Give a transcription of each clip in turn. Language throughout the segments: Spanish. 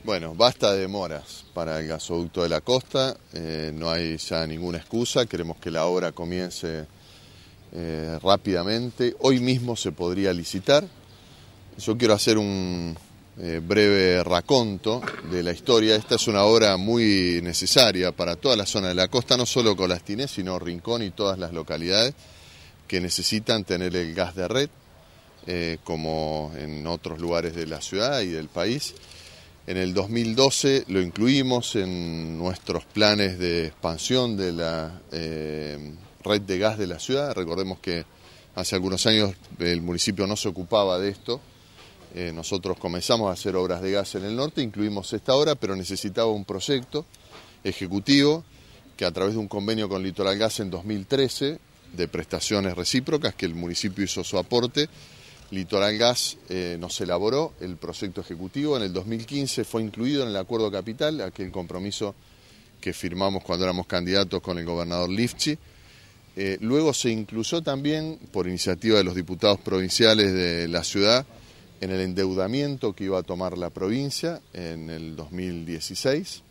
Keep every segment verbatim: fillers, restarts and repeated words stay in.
Bueno, basta de demoras para el gasoducto de la costa, eh, no hay ya ninguna excusa, queremos que la obra comience eh, rápidamente, hoy mismo se podría licitar. Yo quiero hacer un eh, breve raconto de la historia. Esta es una obra muy necesaria para toda la zona de la costa, no solo Colastiné, sino Rincón y todas las localidades que necesitan tener el gas de red, eh, como en otros lugares de la ciudad y del país. En el dos mil doce lo incluimos en nuestros planes de expansión de la eh, red de gas de la ciudad. Recordemos que hace algunos años el municipio no se ocupaba de esto. Eh, nosotros comenzamos a hacer obras de gas en el norte, incluimos esta obra, pero necesitaba un proyecto ejecutivo que a través de un convenio con Litoral Gas en dos mil trece, de prestaciones recíprocas, que el municipio hizo su aporte, Litoral Gas eh, nos elaboró el proyecto ejecutivo. En el dos mil quince fue incluido en el Acuerdo Capital, aquel compromiso que firmamos cuando éramos candidatos con el gobernador Lifchi. Eh, luego se incluyó también, por iniciativa de los diputados provinciales de la ciudad, en el endeudamiento que iba a tomar la provincia en el dos mil dieciséis.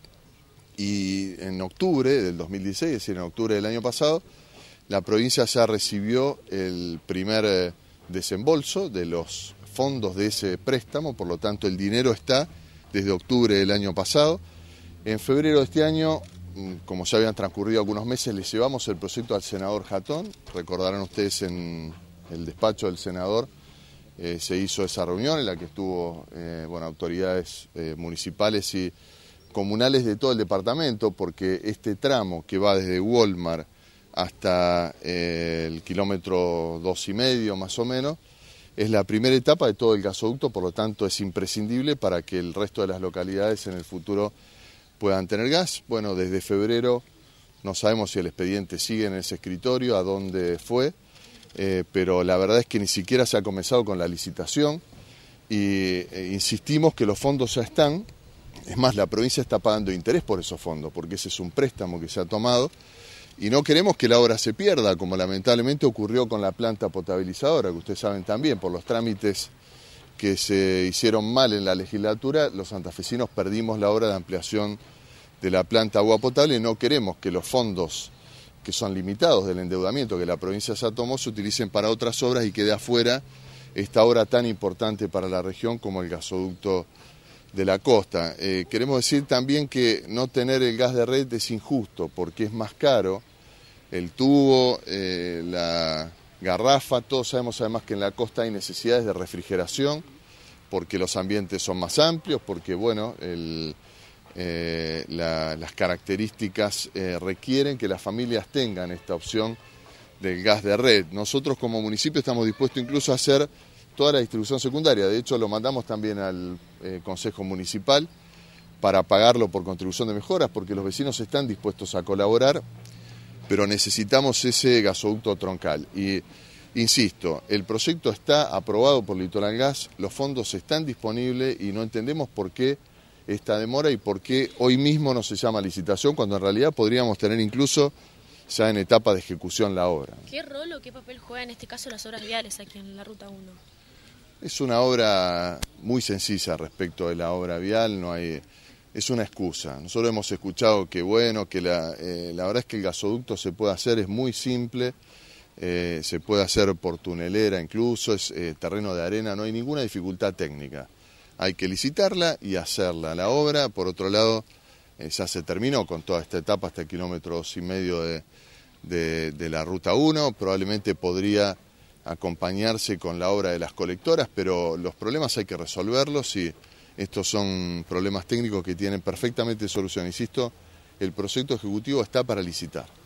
Y en octubre del dos mil dieciséis, es decir, en octubre del año pasado, la provincia ya recibió el primer Eh, desembolso de los fondos de ese préstamo, por lo tanto el dinero está desde octubre del año pasado. En febrero de este año, como ya habían transcurrido algunos meses, le llevamos el proyecto al senador Jatón. Recordarán ustedes, en el despacho del senador eh, se hizo esa reunión en la que estuvo eh, bueno, autoridades eh, municipales y comunales de todo el departamento, porque este tramo que va desde Walmart hasta eh, el kilómetro dos y medio más o menos, es la primera etapa de todo el gasoducto, por lo tanto es imprescindible para que el resto de las localidades en el futuro puedan tener gas. Bueno, desde febrero no sabemos si el expediente sigue en ese escritorio, a dónde fue, eh, pero la verdad es que ni siquiera se ha comenzado con la licitación y eh, insistimos que los fondos ya están. Es más, la provincia está pagando interés por esos fondos, porque ese es un préstamo que se ha tomado. Y no queremos que la obra se pierda, como lamentablemente ocurrió con la planta potabilizadora, que ustedes saben también, por los trámites que se hicieron mal en la legislatura, los santafesinos perdimos la obra de ampliación de la planta agua potable y no queremos que los fondos que son limitados del endeudamiento que la provincia ya tomó se utilicen para otras obras y quede afuera esta obra tan importante para la región como el gasoducto de la costa. Eh, queremos decir también que no tener el gas de red es injusto, porque es más caro el tubo, eh, la garrafa. Todos sabemos además que en la costa hay necesidades de refrigeración, porque los ambientes son más amplios, porque bueno, el, eh, la, las características eh, requieren que las familias tengan esta opción del gas de red. Nosotros como municipio estamos dispuestos incluso a hacer toda la distribución secundaria. De hecho, lo mandamos también al eh, Consejo Municipal para pagarlo por contribución de mejoras, porque los vecinos están dispuestos a colaborar, pero necesitamos ese gasoducto troncal. Y, insisto, el proyecto está aprobado por Litoral Gas, los fondos están disponibles y no entendemos por qué esta demora y por qué hoy mismo no se llama licitación, cuando en realidad podríamos tener incluso ya en etapa de ejecución la obra. ¿Qué rol o qué papel juega en este caso las obras viales aquí en la Ruta uno? Es una obra muy sencilla respecto de la obra vial, no hay, es una excusa. Nosotros hemos escuchado que bueno, que la, eh, la verdad es que el gasoducto se puede hacer, es muy simple, eh, se puede hacer por tunelera incluso, es eh, terreno de arena, no hay ninguna dificultad técnica. Hay que licitarla y hacerla. La obra, por otro lado, eh, ya se terminó con toda esta etapa hasta el kilómetro dos y medio de, de, de la Ruta uno, probablemente podría acompañarse con la obra de las colectoras, pero los problemas hay que resolverlos y estos son problemas técnicos que tienen perfectamente solución. Insisto, el proyecto ejecutivo está para licitar.